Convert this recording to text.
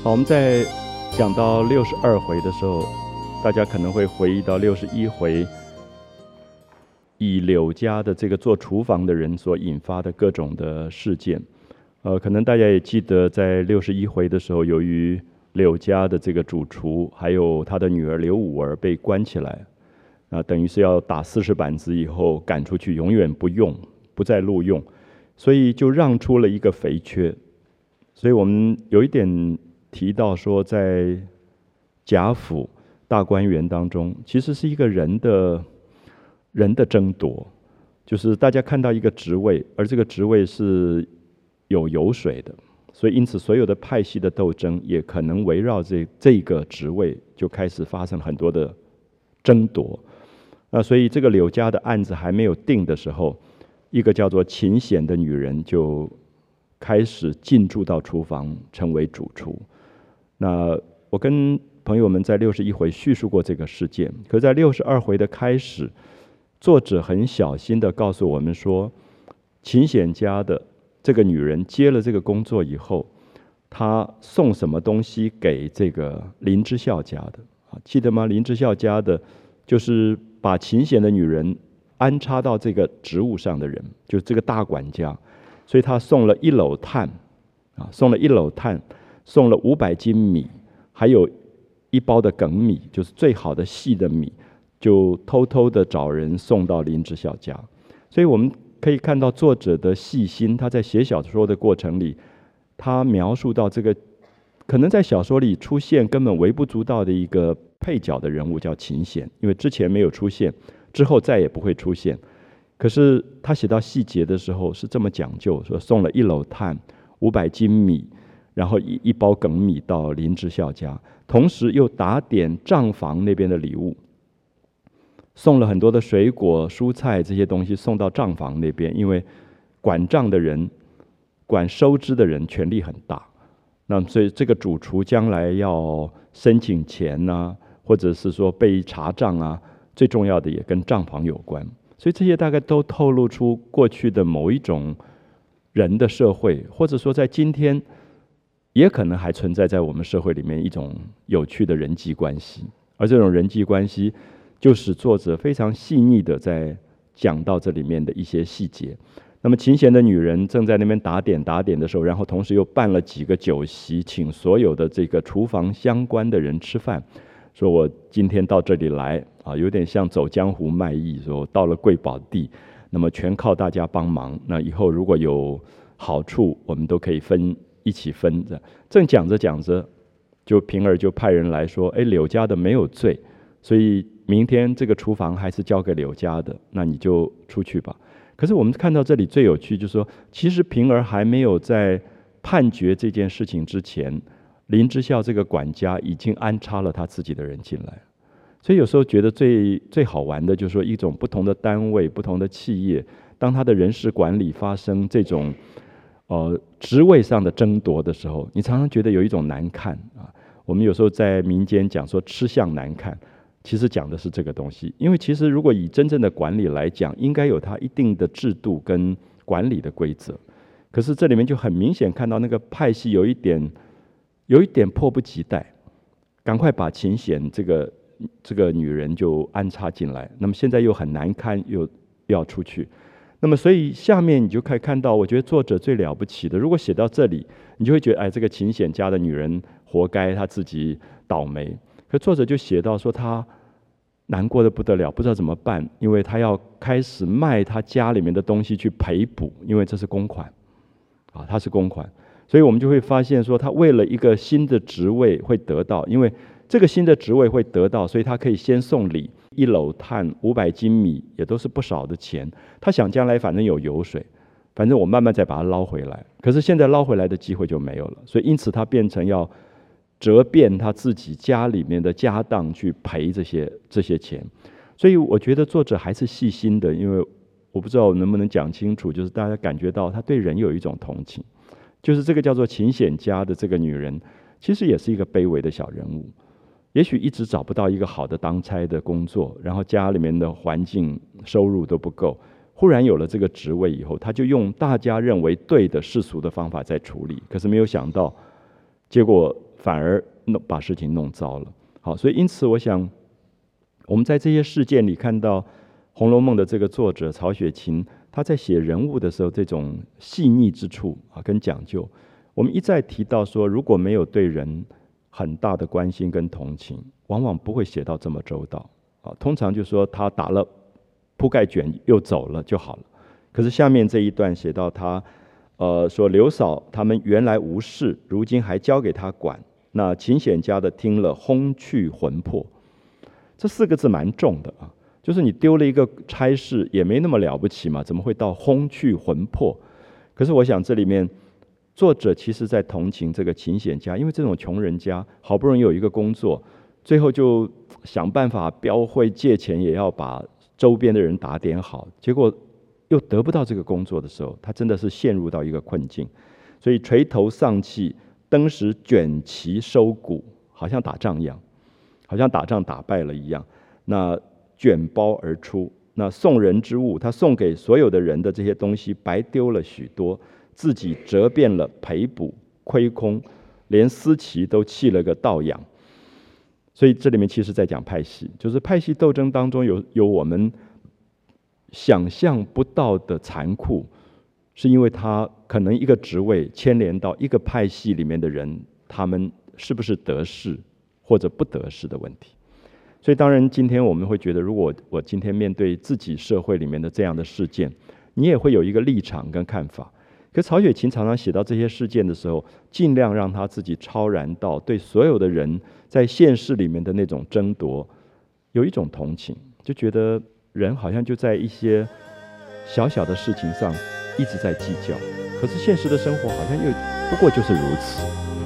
好，我们在讲到62回的时候，大家可能会回忆到61回，以柳家的这个做厨房的人所引发的各种的事件。可能大家也记得，在61回的时候，由于柳家的这个主厨还有他的女儿刘五儿被关起来，等于是要打40板子以后赶出去，永远不用，不再录用，所以就让出了一个肥缺。所以我们有一点提到说，在贾府大观园当中，其实是一个人的争夺，就是大家看到一个职位，而这个职位是有油水的，所以因此所有的派系的斗争也可能围绕这个职位就开始发生很多的争夺。所以这个柳家的案子还没有定的时候，一个叫做秦显的女人就开始进驻到厨房，成为主厨。那我跟朋友们在61回叙述过这个事件，可在62回的开始，作者很小心地告诉我们说，秦显家的这个女人接了这个工作以后，她送什么东西给这个林之孝家的？记得吗？林之孝家的就是把秦显的女人安插到这个职务上的人，就是这个大管家，所以他送了1篓炭，送了500斤米，还有1包的梗米，就是最好的细的米，就偷偷的找人送到林之孝家。所以我们可以看到作者的细心，他在写小说的过程里，他描述到这个可能在小说里出现根本微不足道的一个配角的人物叫秦显，因为之前没有出现，之后再也不会出现。可是他写到细节的时候是这么讲究，说送了1篓炭、500斤米，然后一包梗米到林之孝家，同时又打点账房那边的礼物，送了很多的水果、蔬菜这些东西送到账房那边，因为管账的人、管收支的人权力很大，那所以这个主厨将来要申请钱啊，或者是说被查账啊，最重要的也跟账房有关。所以这些大概都透露出过去的某一种人的社会，或者说在今天也可能还存在在我们社会里面一种有趣的人际关系。而这种人际关系就使作者非常细腻的在讲到这里面的一些细节。那么秦显的女人正在那边打点的时候，然后同时又办了几个酒席，请所有的这个厨房相关的人吃饭，说我今天到这里来有点像走江湖卖艺，说到了贵宝地，那么全靠大家帮忙，那以后如果有好处我们都可以一起分。正讲着讲着，就平儿就派人来说，柳家的没有罪，所以明天这个厨房还是交给柳家的，那你就出去吧。可是我们看到这里最有趣，就是说其实平儿还没有在判决这件事情之前，林之孝这个管家已经安插了他自己的人进来。所以有时候觉得最好玩的就是说，一种不同的单位、不同的企业，当他的人事管理发生这种职位上的争夺的时候，你常常觉得有一种难看我们有时候在民间讲说吃相难看，其实讲的是这个东西。因为其实如果以真正的管理来讲，应该有它一定的制度跟管理的规则，可是这里面就很明显看到那个派系有一点迫不及待，赶快把秦显这个女人就安插进来，那么现在又很难堪，又要出去。那么所以下面你就可以看到，我觉得作者最了不起的，如果写到这里，你就会觉得这个秦显家的女人活该，她自己倒霉。可作者就写到说，她难过的不得了，不知道怎么办，因为她要开始卖她家里面的东西去赔补，因为这是公款它是公款。所以我们就会发现说，她为了一个新的职位会得到，因为这个新的职位会得到，所以她可以先送礼，1篓炭、500斤米，也都是不少的钱。她想将来反正有油水，反正我慢慢再把它捞回来。可是现在捞回来的机会就没有了，所以因此她变成要折变她自己家里面的家当去赔这些钱。所以我觉得作者还是细心的，因为我不知道能不能讲清楚，就是大家感觉到他对人有一种同情，就是这个叫做秦显家的这个女人，其实也是一个卑微的小人物，也许一直找不到一个好的当差的工作，然后家里面的环境收入都不够，忽然有了这个职位以后，他就用大家认为对的世俗的方法在处理，可是没有想到结果反而把事情弄糟了。好，所以因此我想，我们在这些事件里看到《红楼梦》的这个作者曹雪芹，他在写人物的时候这种细腻之处啊，跟讲究。我们一再提到说，如果没有对人很大的关心跟同情，往往不会写到这么周到啊。通常就说他打了铺盖卷又走了就好了。可是下面这一段写到他，说刘嫂他们原来无事，如今还交给他管。那秦显家的听了，轰去魂魄。这4个字蛮重的啊，就是你丢了一个差事也没那么了不起嘛，怎么会到轰去魂魄？可是我想这里面作者其实在同情这个秦显家，因为这种穷人家好不容易有一个工作，最后就想办法标会借钱，也要把周边的人打点好，结果又得不到这个工作的时候，他真的是陷入到一个困境，所以垂头丧气，登时卷旗收谷，好像打仗一样，好像打仗打败了一样。那卷包而出，那送人之物，他送给所有的人的这些东西白丢了许多，自己折遍了赔补亏空，连思齐都弃了个倒仰。所以这里面其实在讲派系，就是派系斗争当中有我们想象不到的残酷，是因为他可能一个职位牵连到一个派系里面的人，他们是不是得势或者不得势的问题。所以当然今天我们会觉得，如果我今天面对自己社会里面的这样的事件，你也会有一个立场跟看法。可曹雪芹常常写到这些事件的时候，尽量让他自己超然到对所有的人在现实里面的那种争夺有一种同情，就觉得人好像就在一些小小的事情上一直在计较，可是现实的生活好像又不过就是如此。